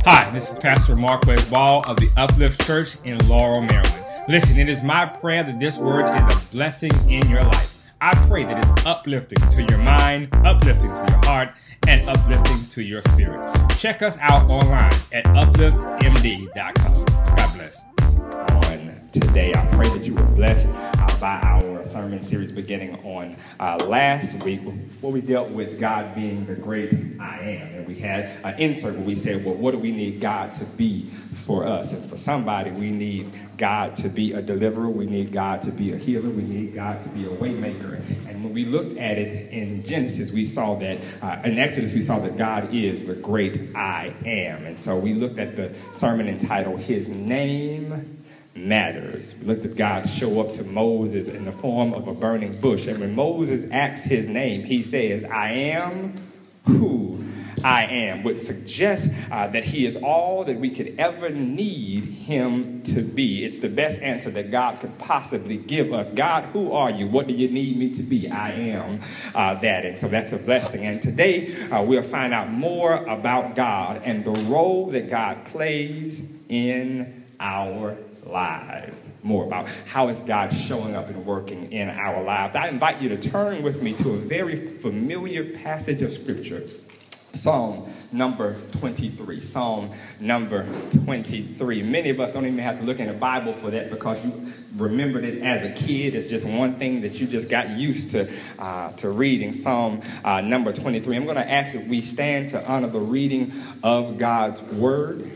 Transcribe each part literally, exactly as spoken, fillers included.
Hi, this is Pastor Marquez Ball of the Uplift Church in Laurel, Maryland. Listen, it is my prayer that this word is a blessing in your life. I pray that it's uplifting to your mind, uplifting to your heart, and uplifting to your spirit. Check us out online at uplift m d dot com. God bless. On today, I pray that you were blessed uh, by our sermon series beginning on uh, last week, where we dealt with God being the great I am. And we had an insert where we said, well, what do we need God to be for us? And for somebody, we need God to be a deliverer. We need God to be a healer. We need God to be a way maker. And when we looked at it in Genesis, we saw that, uh, in Exodus, we saw that God is the great I am. And so we looked at the sermon entitled, His Name Matters. We looked at God show up to Moses in the form of a burning bush. And when Moses asks his name, he says, I am who I am, which suggests uh, that he is all that we could ever need him to be. It's the best answer that God could possibly give us. God, who are you? What do you need me to be? I am uh, that. And so that's a blessing. And today uh, we'll find out more about God and the role that God plays in our lives. More about how is God showing up and working in our lives. I invite you to turn with me to a very familiar passage of Scripture. Psalm number twenty-three. Psalm number twenty-three. Many of us don't even have to look in the Bible for that because you remembered it as a kid. It's just one thing that you just got used to uh, to reading. Psalm uh, number twenty-three. I'm going to ask that we stand to honor the reading of God's Word.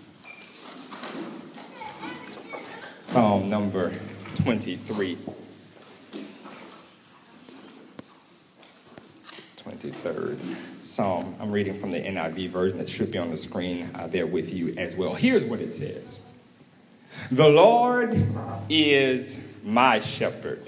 Psalm number twenty-three. twenty-third Psalm. I'm reading from the N I V version that should be on the screen uh, there with you as well. Here's what it says. The Lord is my shepherd.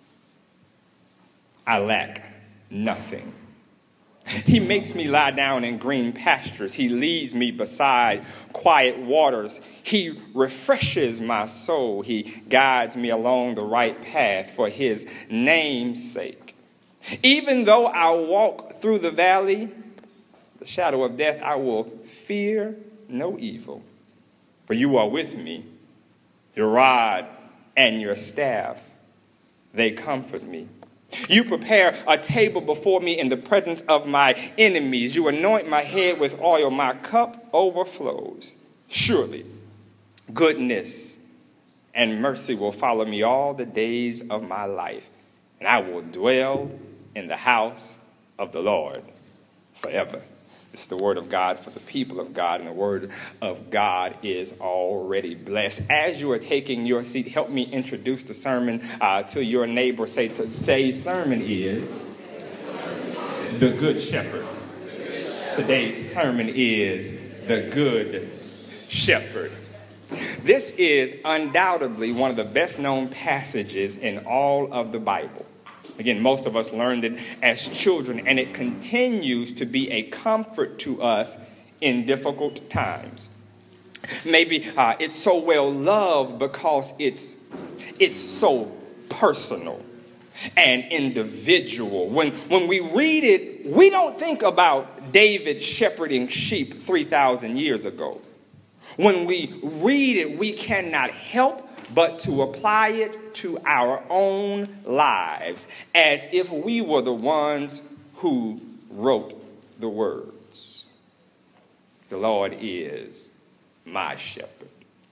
I lack nothing. He makes me lie down in green pastures. He leads me beside quiet waters. He refreshes my soul. He guides me along the right path for his name's sake. Even though I walk through the valley, the shadow of death, I will fear no evil. For you are with me. Your rod and your staff, they comfort me. You prepare a table before me in the presence of my enemies. You anoint my head with oil. My cup overflows. Surely, goodness and mercy will follow me all the days of my life, and I will dwell in the house of the Lord forever. It's the word of God for the people of God, and the word of God is already blessed. As you are taking your seat, help me introduce the sermon uh, to your neighbor. Say, today's sermon is The Good Shepherd. Today's sermon is The Good Shepherd. This is undoubtedly one of the best known passages in all of the Bible. Again, most of us learned it as children, and it continues to be a comfort to us in difficult times. Maybe uh, it's so well loved because it's, it's so personal and individual. When, when we read it, we don't think about David shepherding sheep three thousand years ago. When we read it, we cannot help but to apply it to our own lives as if we were the ones who wrote the words. The Lord is my shepherd.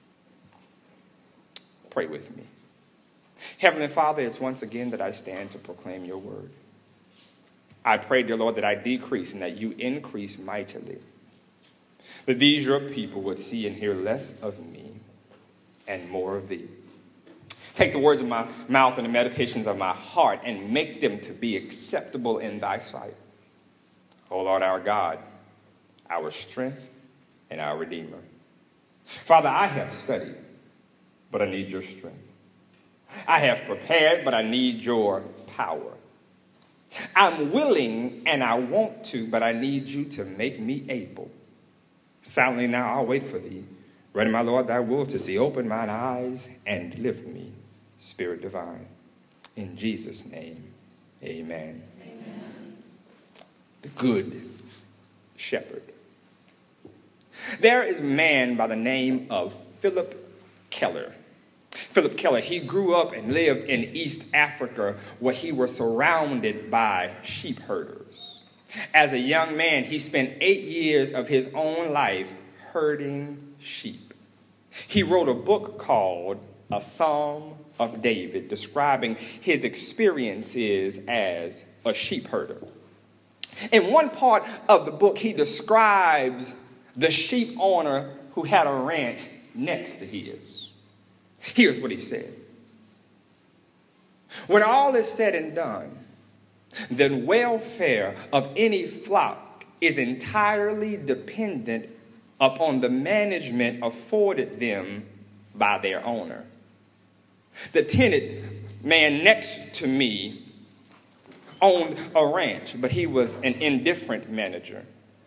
Pray with me. Heavenly Father, it's once again that I stand to proclaim your word. I pray, dear Lord, that I decrease and that you increase mightily. That these your people would see and hear less of me and more of thee. Take the words of my mouth and the meditations of my heart and make them to be acceptable in thy sight. O Lord, our God, our strength and our Redeemer. Father, I have studied, but I need your strength. I have prepared, but I need your power. I'm willing and I want to, but I need you to make me able. Silently now I'll wait for thee. Ready, my Lord, thy will to see. Open mine eyes and lift me, Spirit divine. In Jesus' name, amen. Amen. The Good Shepherd. There is a man by the name of Philip Keller. Philip Keller, he grew up and lived in East Africa where he was surrounded by sheep herders. As a young man, he spent eight years of his own life herding sheep. He wrote a book called A Psalm of David, describing his experiences as a sheep herder. In one part of the book, he describes the sheep owner who had a ranch next to his. Here's what he said. When all is said and done, the welfare of any flock is entirely dependent upon the management afforded them by their owner. The tenant man next to me owned a ranch, but he was an indifferent manager.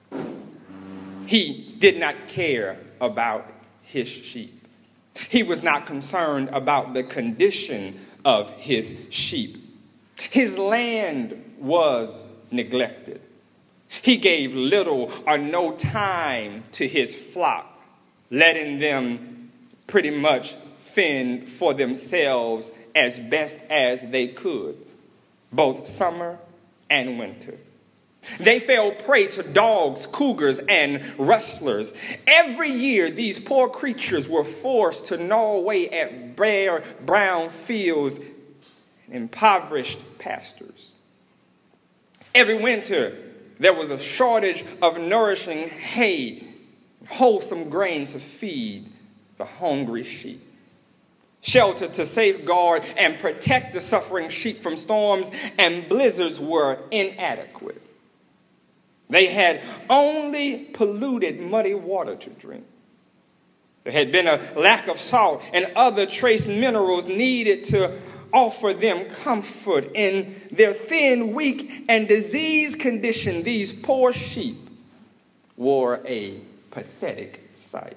He did not care about his sheep. He was not concerned about the condition of his sheep. His land was neglected. He gave little or no time to his flock, letting them pretty much fend for themselves as best as they could, both summer and winter. They fell prey to dogs, cougars, and rustlers. Every year, these poor creatures were forced to gnaw away at bare, brown fields and impoverished pastures. Every winter, there was a shortage of nourishing hay, wholesome grain to feed the hungry sheep. Shelter to safeguard and protect the suffering sheep from storms and blizzards were inadequate. They had only polluted, muddy water to drink. There had been a lack of salt and other trace minerals needed to offer them comfort. In their thin, weak, and diseased condition, these poor sheep were a pathetic sight.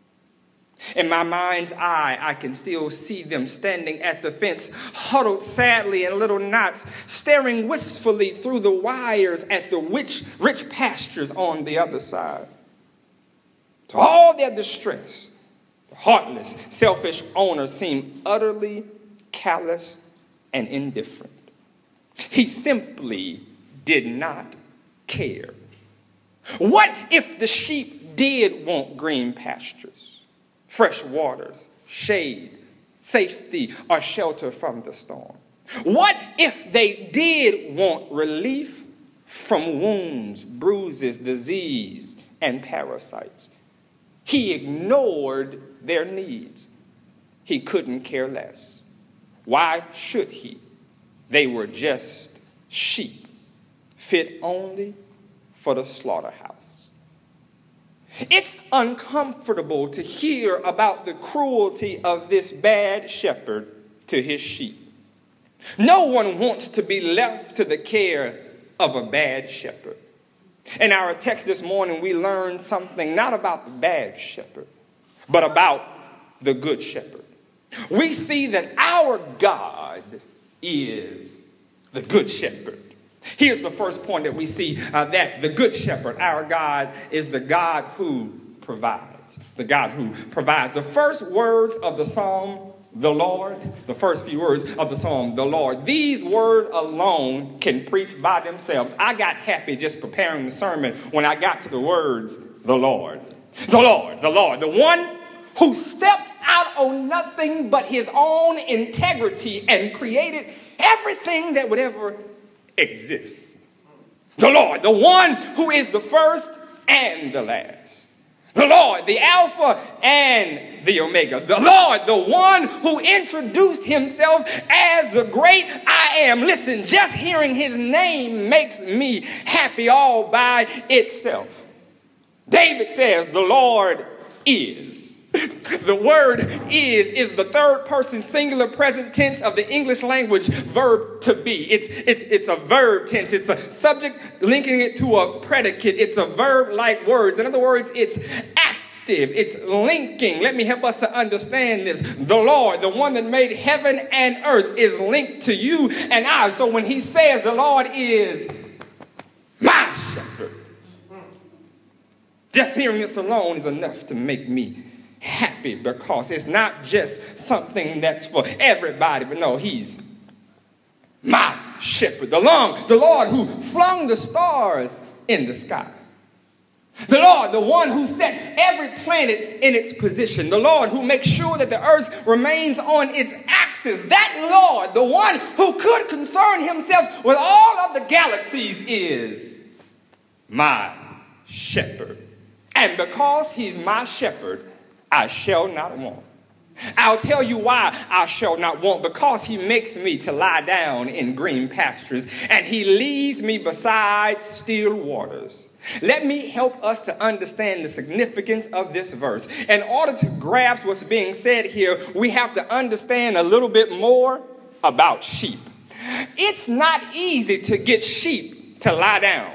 In my mind's eye, I can still see them standing at the fence, huddled sadly in little knots, staring wistfully through the wires at the rich, rich pastures on the other side. To all their distress, the heartless, selfish owner seemed utterly callous and indifferent. He simply did not care. What if the sheep did want green pastures, fresh waters, shade, safety, or shelter from the storm? What if they did want relief from wounds, bruises, disease, and parasites? He ignored their needs. He couldn't care less. Why should he? They were just sheep, fit only for the slaughterhouse. It's uncomfortable to hear about the cruelty of this bad shepherd to his sheep. No one wants to be left to the care of a bad shepherd. In our text this morning, we learn something not about the bad shepherd, but about the good shepherd. We see that our God is the good shepherd. Here's the first point that we see, uh, that the good shepherd, our God, is the God who provides. The God who provides. The first words of the psalm, the Lord, the first few words of the psalm, the Lord. These words alone can preach by themselves. I got happy just preparing the sermon when I got to the words, the Lord. The Lord, the Lord, the one who stepped out on nothing but his own integrity and created everything that would ever exists. The Lord, the one who is the first and the last. The Lord, the Alpha and the Omega. The Lord, the one who introduced himself as the great I am. Listen, just hearing his name makes me happy all by itself. David says, the Lord is. The word is is the third person singular present tense of the English language verb to be. It's, it's, it's a verb tense. It's a subject linking it to a predicate. It's a verb-like word. In other words, it's active. It's linking. Let me help us to understand this. The Lord, the one that made heaven and earth, is linked to you and I. So when he says the Lord is my shepherd, Just hearing this alone is enough to make me happy, because it's not just something that's for everybody, but no, he's my shepherd. The Lord, the Lord who flung the stars in the sky. The Lord, the one who set every planet in its position. The Lord who makes sure that the earth remains on its axis. That Lord, the one who could concern himself with all of the galaxies, is my shepherd. And because he's my shepherd, I shall not want. I'll tell you why I shall not want. Because he makes me to lie down in green pastures, and he leads me beside still waters. Let me help us to understand the significance of this verse. In order to grasp what's being said here, we have to understand a little bit more about sheep. It's not easy to get sheep to lie down.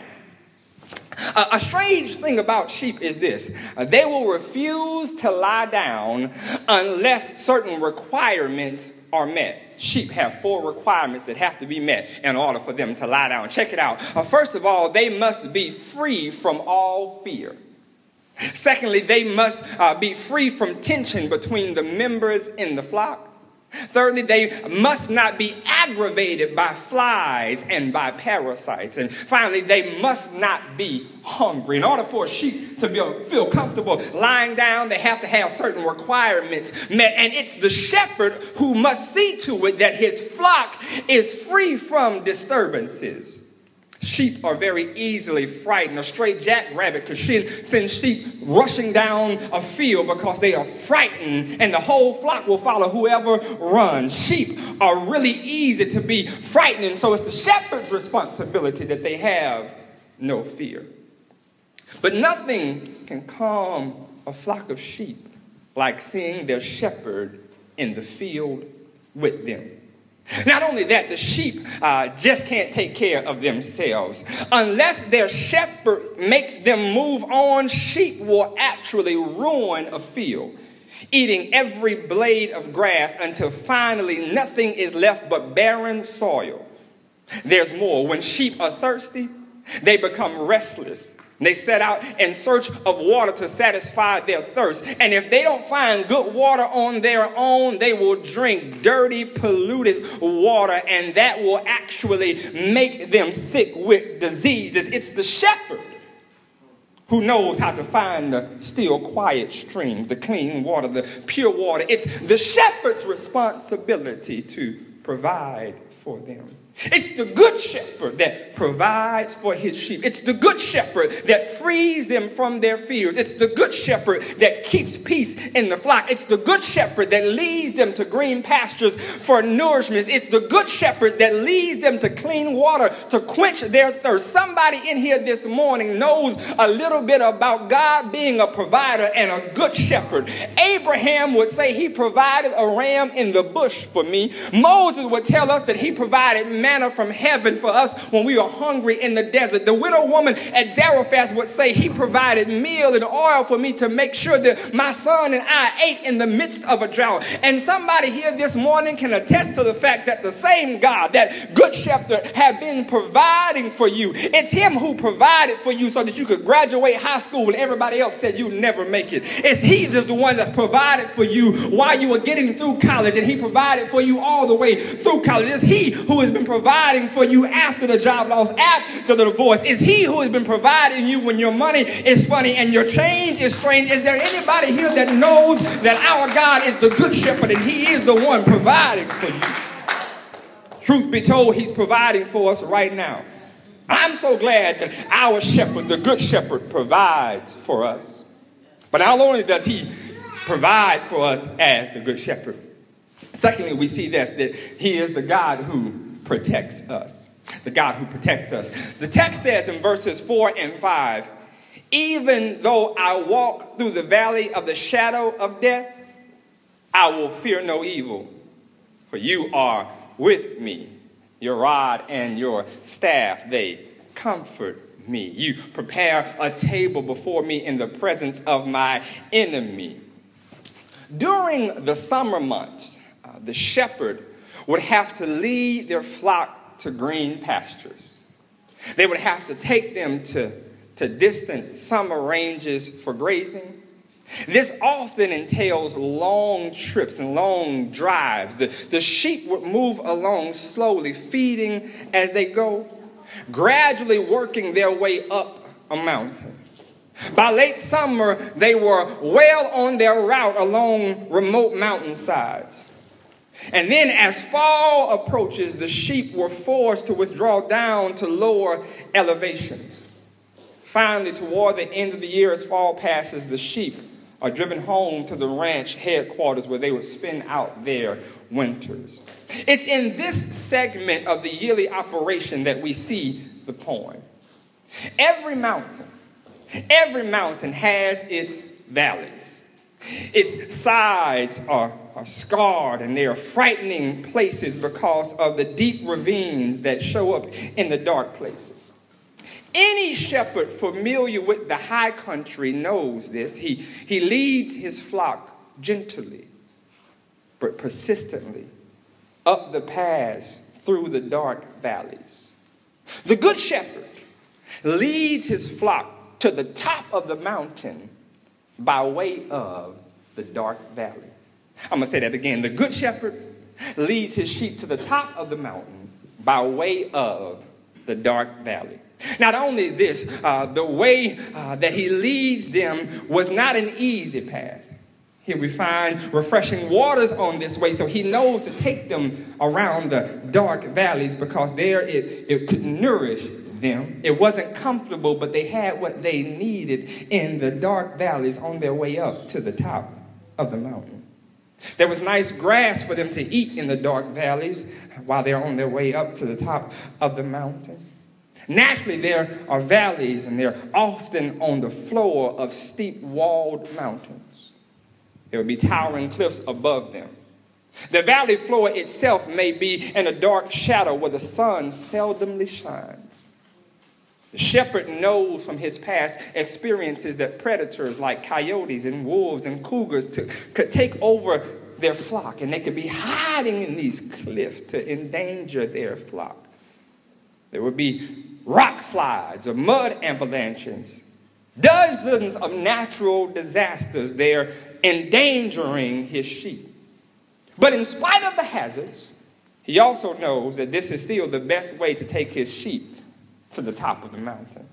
Uh, a strange thing about sheep is this. Uh, they will refuse to lie down unless certain requirements are met. Sheep have four requirements that have to be met in order for them to lie down. Check it out. Uh, first of all, they must be free from all fear. Secondly, they must uh, be free from tension between the members in the flock. Thirdly, they must not be aggravated by flies and by parasites. And finally, they must not be hungry. In order for a sheep to be, feel comfortable lying down, they have to have certain requirements met. And it's the shepherd who must see to it that his flock is free from disturbances. Sheep are very easily frightened. A stray jackrabbit could send sheep rushing down a field because they are frightened, and the whole flock will follow whoever runs. Sheep are really easy to be frightened, so it's the shepherd's responsibility that they have no fear. But nothing can calm a flock of sheep like seeing their shepherd in the field with them. Not only that, the sheep uh, just can't take care of themselves. Unless their shepherd makes them move on, sheep will actually ruin a field, eating every blade of grass until finally nothing is left but barren soil. There's more. When sheep are thirsty, they become restless. They set out in search of water to satisfy their thirst. And if they don't find good water on their own, they will drink dirty, polluted water, and that will actually make them sick with diseases. It's the shepherd who knows how to find the still, quiet streams, the clean water, the pure water. It's the shepherd's responsibility to provide for them. It's the good shepherd that provides for his sheep. It's the good shepherd that frees them from their fears. It's the good shepherd that keeps peace in the flock. It's the good shepherd that leads them to green pastures for nourishment. It's the good shepherd that leads them to clean water to quench their thirst. Somebody in here this morning knows a little bit about God being a provider and a good shepherd. Abraham would say he provided a ram in the bush for me. Moses would tell us that he provided manna from heaven for us when we were hungry in the desert. The widow woman at Zarephath would say he provided meal and oil for me to make sure that my son and I ate in the midst of a drought. And somebody here this morning can attest to the fact that the same God, that good shepherd, have been providing for you. It's him who provided for you so that you could graduate high school when everybody else said you'd never make it. It's he that's the one that provided for you while you were getting through college, and he provided for you all the way through college. It's he who has been providing for you after the job loss, after the divorce. It's he who has been providing you when your money is funny and your change is strange. Is there anybody here that knows that our God is the good shepherd and he is the one providing for you? Truth be told, he's providing for us right now. I'm so glad that our shepherd, the good shepherd, provides for us. But not only does he provide for us as the good shepherd, secondly, we see this, that he is the God who protects us. The God who protects us. The text says in verses four and five, even though I walk through the valley of the shadow of death, I will fear no evil, for you are with me. Your rod and your staff, they comfort me. You prepare a table before me in the presence of my enemy. During the summer months, uh, the shepherd would have to lead their flock to green pastures. They would have to take them to to distant summer ranges for grazing. This often entails long trips and long drives. The, the sheep would move along slowly, feeding as they go, gradually working their way up a mountain. By late summer, they were well on their route along remote mountainsides. And then as fall approaches, the sheep were forced to withdraw down to lower elevations. Finally, toward the end of the year, as fall passes, the sheep are driven home to the ranch headquarters where they would spend out their winters. It's in this segment of the yearly operation that we see the poem. Every mountain, every mountain has its valleys. Its sides are, are scarred, and they are frightening places because of the deep ravines that show up in the dark places. Any shepherd familiar with the high country knows this. He, he leads his flock gently, but persistently up the paths through the dark valleys. The good shepherd leads his flock to the top of the mountain by way of the dark valley. I'm going to say that again. The good shepherd leads his sheep to the top of the mountain by way of the dark valley. Not only this, uh, the way uh, that he leads them was not an easy path. Here we find refreshing waters on this way, so he knows to take them around the dark valleys because there it, it could nourish them. It wasn't comfortable, but they had what they needed in the dark valleys on their way up to the top of the mountain. There was nice grass for them to eat in the dark valleys while they're on their way up to the top of the mountain. Naturally, there are valleys, and they're often on the floor of steep walled mountains. There would be towering cliffs above them. The valley floor itself may be in a dark shadow where the sun seldomly shines. The shepherd knows from his past experiences that predators like coyotes and wolves and cougars to, could take over their flock, and they could be hiding in these cliffs to endanger their flock. There would be rock slides or mud avalanches, dozens of natural disasters there endangering his sheep. But in spite of the hazards, he also knows that this is still the best way to take his sheep to the top of the mountain.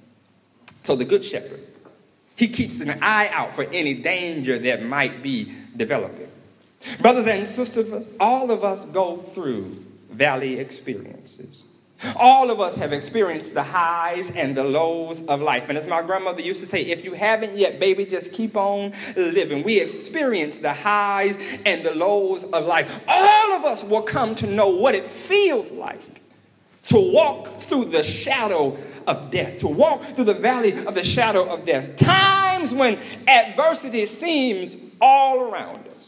So the good shepherd, he keeps an eye out for any danger that might be developing. Brothers and sisters, all of us go through valley experiences. All of us have experienced the highs and the lows of life. And as my grandmother used to say, if you haven't yet, baby, just keep on living. We experience the highs and the lows of life. All of us will come to know what it feels like to walk through the shadow of death, to walk through the valley of the shadow of death. Times when adversity seems all around us.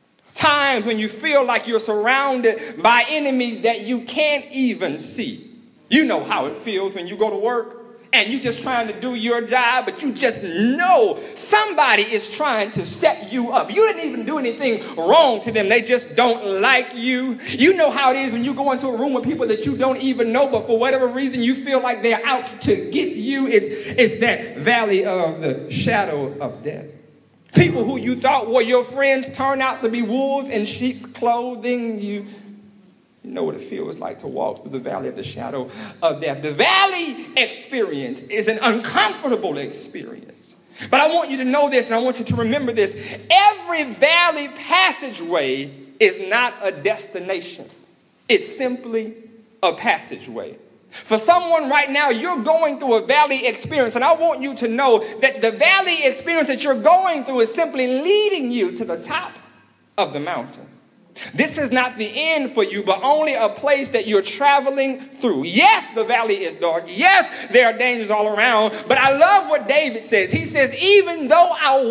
Times when you feel like you're surrounded by enemies that you can't even see. You know how it feels when you go to work and you're just trying to do your job, but you just know somebody is trying to set you up. You didn't even do anything wrong to them. They just don't like you. You know how it is when you go into a room with people that you don't even know, but for whatever reason you feel like they're out to get you. It's, it's that valley of the shadow of death. People who you thought were your friends turn out to be wolves in sheep's clothing. You, you know what it feels like to walk through the valley of the shadow of death. The valley experience is an uncomfortable experience. But I want you to know this, and I want you to remember this. Every valley passageway is not a destination. It's simply a passageway. For someone right now, you're going through a valley experience, and I want you to know that the valley experience that you're going through is simply leading you to the top of the mountain. This is not the end for you, but only a place that you're traveling through. Yes, the valley is dark. Yes, there are dangers all around, but I love what David says. He says, even though I walk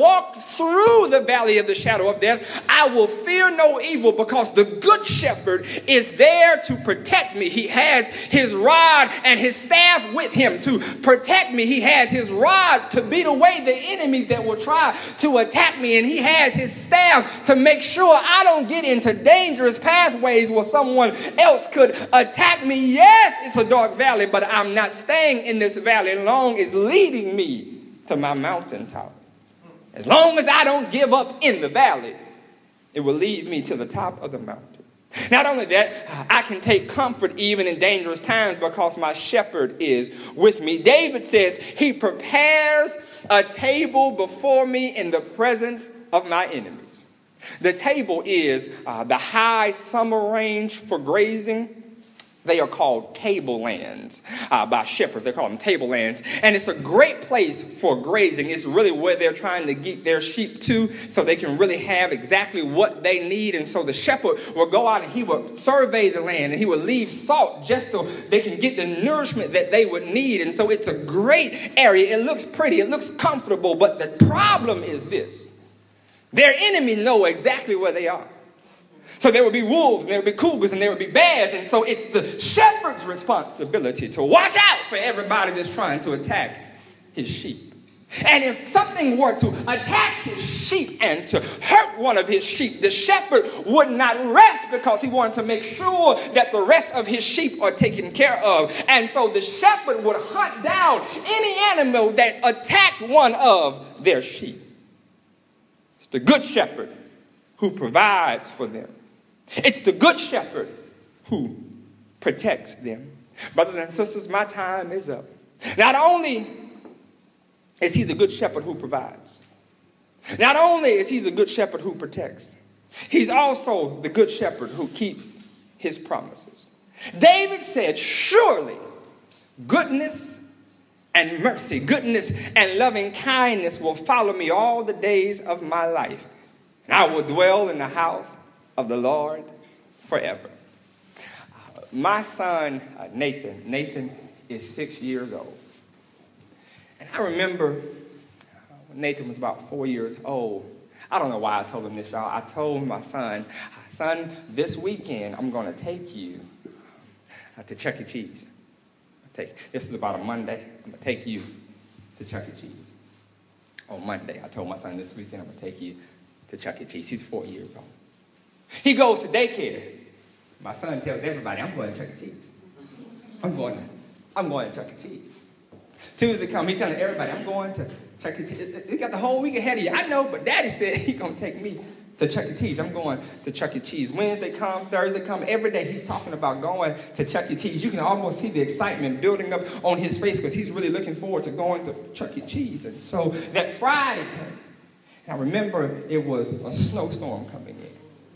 through the valley of the shadow of death, I will fear no evil, because the good shepherd is there to protect me. He has his rod and his staff with him to protect me. He has his rod to beat away the enemies that will try to attack me. And he has his staff to make sure I don't get into dangerous pathways where someone else could attack me. Yes, it's a dark valley, but I'm not staying in this valley long. It's leading me to my mountaintop. As long as I don't give up in the valley, it will lead me to the top of the mountain. Not only that, I can take comfort even in dangerous times because my shepherd is with me. David says he prepares a table before me in the presence of my enemies. The table is uh, the high summer range for grazing. They are called tablelands uh, by shepherds. They call them tablelands. And it's a great place for grazing. It's really where they're trying to get their sheep to so they can really have exactly what they need. And so the shepherd will go out and he will survey the land and he will leave salt just so they can get the nourishment that they would need. And so it's a great area. It looks pretty. It looks comfortable. But the problem is this. Their enemy know exactly where they are. So there would be wolves, and there would be cougars, and there would be bears. And so it's the shepherd's responsibility to watch out for everybody that's trying to attack his sheep. And if something were to attack his sheep and to hurt one of his sheep, the shepherd would not rest because he wanted to make sure that the rest of his sheep are taken care of. And so the shepherd would hunt down any animal that attacked one of their sheep. It's the good shepherd who provides for them. It's the good shepherd who protects them. Brothers and sisters, my time is up. Not only is he the good shepherd who provides, not only is he the good shepherd who protects, he's also the good shepherd who keeps his promises. David said, surely goodness and mercy, goodness and loving kindness will follow me all the days of my life, and I will dwell in the house of the Lord forever. Uh, my son, uh, Nathan, Nathan is six years old. And I remember uh, when Nathan was about four years old, I don't know why I told him this, y'all. I told my son, son, this weekend I'm going to take you uh, to Chuck E. Cheese. Take, this is about a Monday. I'm going to take you to Chuck E. Cheese. On Monday, I told my son this weekend I'm going to take you to Chuck E. Cheese. He's four years old. He goes to daycare. My son tells everybody, I'm going to Chuck E. Cheese. I'm going to, I'm going to Chuck E. Cheese. Tuesday comes, he's telling everybody, I'm going to Chuck E. Cheese. He got the whole week ahead of you. I know, but Daddy said he's going to take me to Chuck E. Cheese. I'm going to Chuck E. Cheese. Wednesday come, Thursday come, every day he's talking about going to Chuck E. Cheese. You can almost see the excitement building up on his face because he's really looking forward to going to Chuck E. Cheese. And so that Friday came. I remember it was a snowstorm coming in.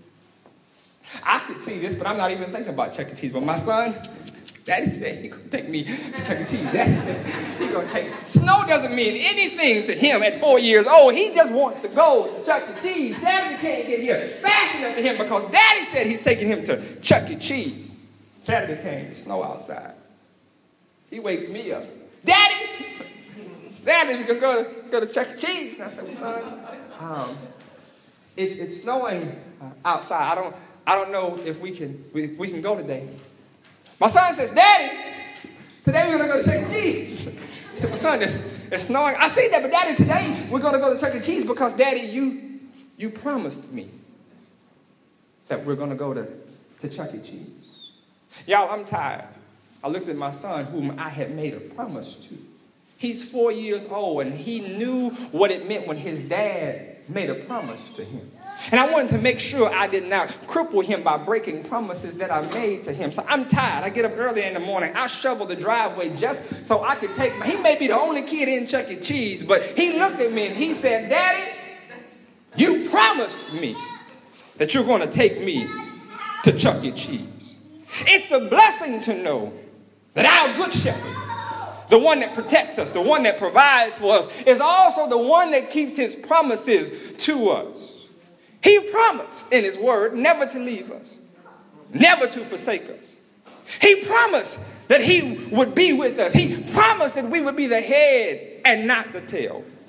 I could see this, but I'm not even thinking about Chuck E. Cheese. But my son, Daddy said he's going to take me to Chuck E. Cheese. Daddy said he's going to take me. Snow doesn't mean anything to him at four years old. He just wants to go to Chuck E. Cheese. Saturday can't get here fast enough to him because Daddy said he's taking him to Chuck E. Cheese. Saturday came, snow outside. He wakes me up. Daddy, Saturday we're going to go to go to Chuck E. Cheese. And I said, well, son, um, it, it's snowing uh, outside. I don't... I don't know if we can we, we can go today. My son says, Daddy, today we're going to go to Chuck E. Cheese. I said, my son, it's, it's snowing. I see that, but Daddy, today we're going to go to Chuck E. Cheese because, Daddy, you you promised me that we're going to go to, to Chuck E. Cheese. Y'all, I'm tired. I looked at my son, whom I had made a promise to. He's four years old, and he knew what it meant when his dad made a promise to him. And I wanted to make sure I did not cripple him by breaking promises that I made to him. So I'm tired. I get up early in the morning. I shovel the driveway just so I could take my... He may be the only kid in Chuck E. Cheese, but he looked at me and he said, Daddy, you promised me that you're going to take me to Chuck E. Cheese. It's a blessing to know that our good shepherd, the one that protects us, the one that provides for us, is also the one that keeps his promises to us. He promised in his word never to leave us, never to forsake us. He promised that he would be with us. He promised that we would be the head and not the tail.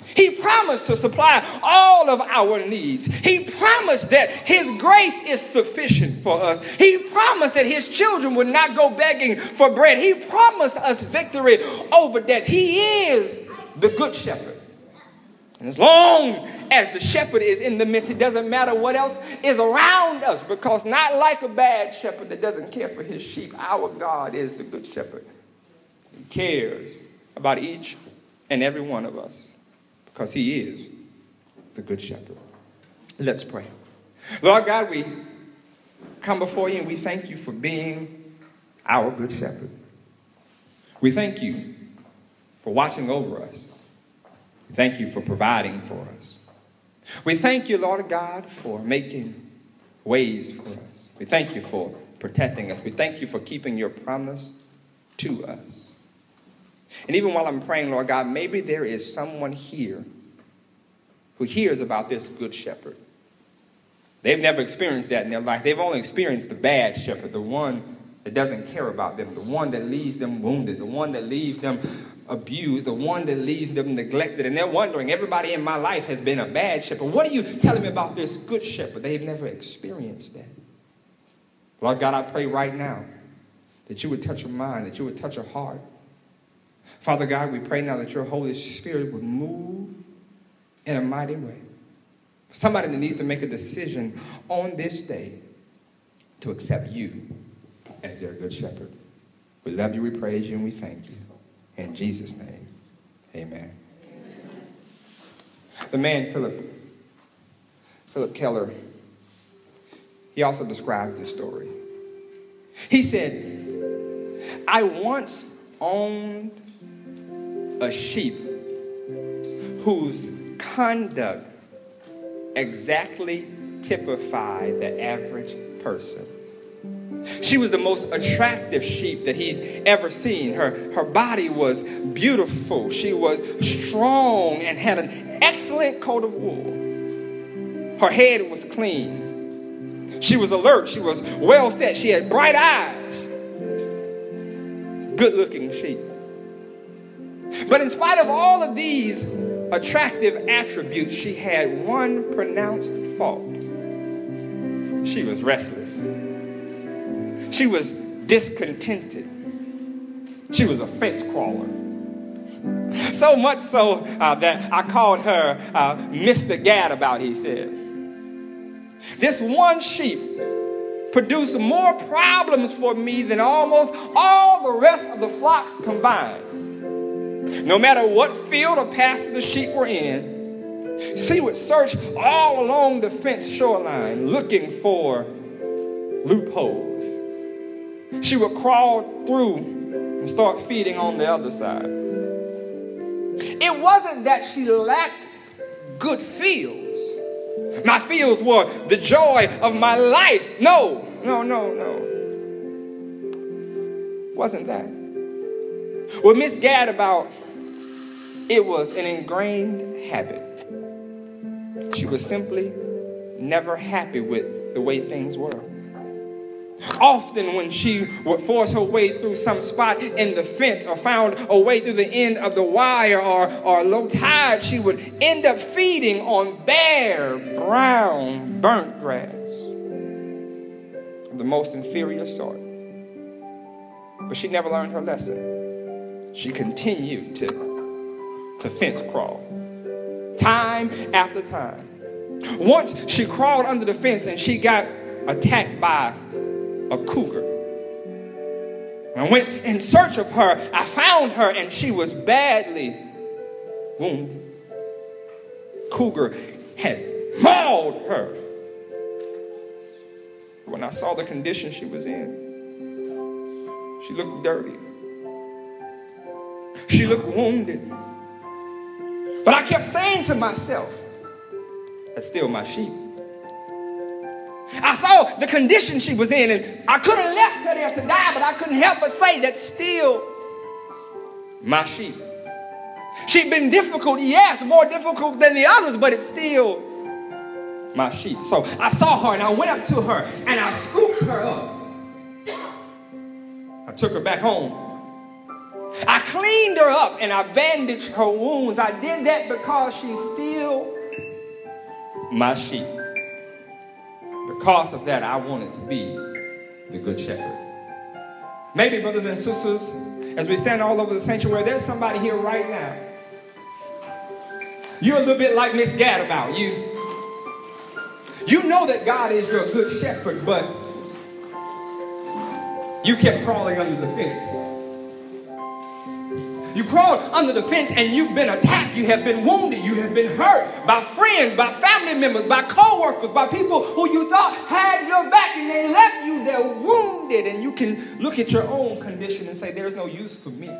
He promised to supply all of our needs. He promised that his grace is sufficient for us. He promised that his children would not go begging for bread. He promised us victory over death. He is the good shepherd. And as long as the shepherd is in the midst, it doesn't matter what else is around us, because not like a bad shepherd that doesn't care for his sheep, our God is the good shepherd. He cares about each and every one of us, because he is the good shepherd. Let's pray. Lord God, we come before you and we thank you for being our good shepherd. We thank you for watching over us. We thank you for providing for us. We thank you, Lord God, for making ways for us. We thank you for protecting us. We thank you for keeping your promise to us. And even while I'm praying, Lord God, maybe there is someone here who hears about this good shepherd. They've never experienced that in their life. They've only experienced the bad shepherd, the one that doesn't care about them, the one that leaves them wounded, the one that leaves them abused, the one that leaves them neglected. And they're wondering, everybody in my life has been a bad shepherd. What are you telling me about this good shepherd? They've never experienced that. Lord God, I pray right now that you would touch your mind, that you would touch your heart. Father God, we pray now that your Holy Spirit would move in a mighty way. Somebody that needs to make a decision on this day to accept you as their good shepherd. We love you, we praise you, and we thank you. In Jesus' name, amen. Amen. The man, Philip, Philip Keller, he also describes this story. He said, I once owned a sheep whose conduct exactly typified the average person. She was the most attractive sheep that he'd ever seen. Her, her body was beautiful. She was strong and had an excellent coat of wool. Her head was clean. She was alert. She was well set. She had bright eyes. Good-looking sheep. But in spite of all of these attractive attributes, she had one pronounced fault. She was restless. She was discontented. She was a fence crawler. So much so uh, that I called her uh, Mister Gadabout, he said. This one sheep produced more problems for me than almost all the rest of the flock combined. No matter what field or pasture the sheep were in, she would search all along the fence shoreline looking for loopholes. She would crawl through and start feeding on the other side. It wasn't that she lacked good fields. My fields were the joy of my life. No, no, no, no. Wasn't that. With Miss Gadabout, it was an ingrained habit. She was simply never happy with the way things were. Often when she would force her way through some spot in the fence or found a way through the end of the wire or, or low tide, she would end up feeding on bare, brown, burnt grass of the most inferior sort. But she never learned her lesson. She continued to, to fence crawl, time after time. Once she crawled under the fence and she got attacked by a cougar. I went in search of her. I found her and she was badly wounded. Cougar had mauled her. When I saw the condition she was in, she looked dirty. She looked wounded. But I kept saying to myself, that's still my sheep. I saw the condition she was in, and I could have left her there to die, but I couldn't help but say that's still my sheep. She'd been difficult, yes, more difficult than the others, but it's still my sheep. So I saw her, and I went up to her, and I scooped her up. I took her back home. I cleaned her up and I bandaged her wounds. I did that because she's still my sheep. Because of that, I wanted to be the good shepherd. Maybe, brothers and sisters, as we stand all over the sanctuary, there's somebody here right now. You're a little bit like Miss Gadabout. You, you know that God is your good shepherd, but you kept crawling under the fence. You crawled under the fence and you've been attacked. You have been wounded. You have been hurt by friends, by family members, by co-workers, by people who you thought had your back, and they left you. They're wounded, and you can look at your own condition and say, there's no use for me.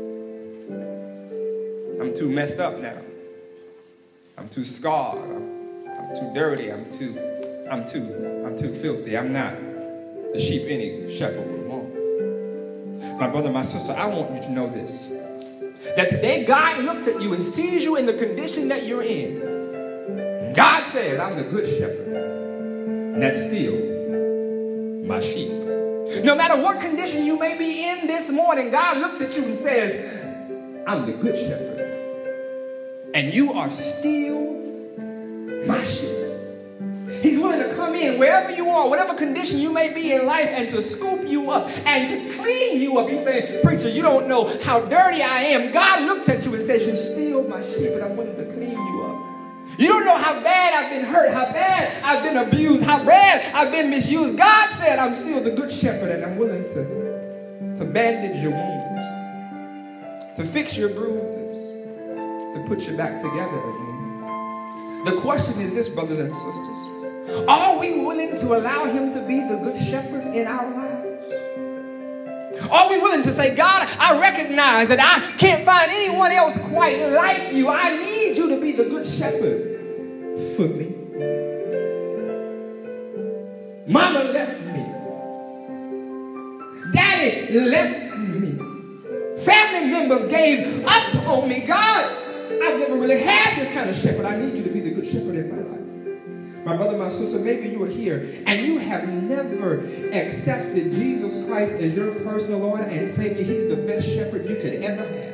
I'm too messed up now. I'm too scarred. I'm, I'm too dirty. I'm too, I'm too, I'm too filthy. I'm not the sheep any shepherd would want. My brother, my sister, I want you to know this. That today God looks at you and sees you in the condition that you're in. God says, I'm the good shepherd. And that's still my sheep. No matter what condition you may be in this morning, God looks at you and says, I'm the good shepherd. And you are still my sheep. He's willing to come in wherever you are, whatever condition you may be in life, and to scoop you up and to clean you up. You say, preacher, you don't know how dirty I am. God looks at you and says, you're still my sheep, and I'm willing to clean you up. You don't know how bad I've been hurt, how bad I've been abused, how bad I've been misused. God said, I'm still the good shepherd, and I'm willing to, to bandage your wounds, to fix your bruises, to put you back together again. The question is this, brothers and sisters. Are we willing to allow him to be the good shepherd in our lives? Are we willing to say, God, I recognize that I can't find anyone else quite like you. I need you to be the good shepherd for me. Mama left me. Daddy left me. Family members gave up on me. God, I've never really had this kind of shepherd. I need you to be the good shepherd in my life. My brother, my sister, maybe you are here and you have never accepted Jesus Christ as your personal Lord and Savior. He's the best shepherd you could ever have.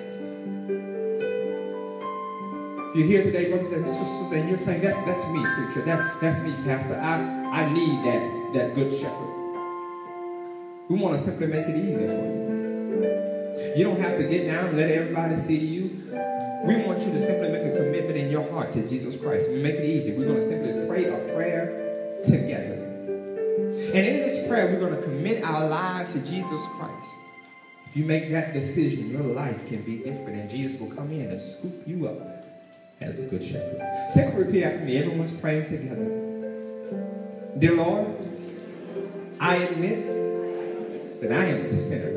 You're here today, brothers and sisters, and you're saying, that's, that's me, preacher. That, that's me, pastor. I, I need that, that good shepherd. We want to simply make it easy for you. You don't have to get down and let everybody see you. We want you to simply make a commitment in your heart to Jesus Christ. We make it easy. We're going to simply pray a prayer together. And in this prayer, we're going to commit our lives to Jesus Christ. If you make that decision, your life can be different, and Jesus will come in and scoop you up as a good shepherd. Simply repeat after me. Everyone's praying together. Dear Lord, I admit that I am a sinner.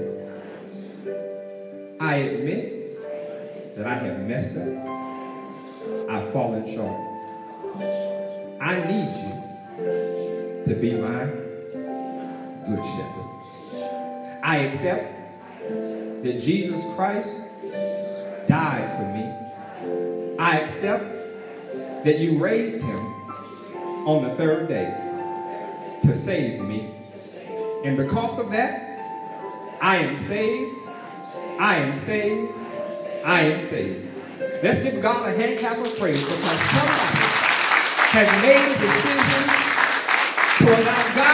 I admit that I have messed up. I've fallen short. I need you to be my good shepherd. I accept that Jesus Christ died for me. I accept that you raised him on the third day to save me. And because of that, I am saved. I am saved. I am saved. Let's give God a hand clap of praise because somebody has made a decision to allow God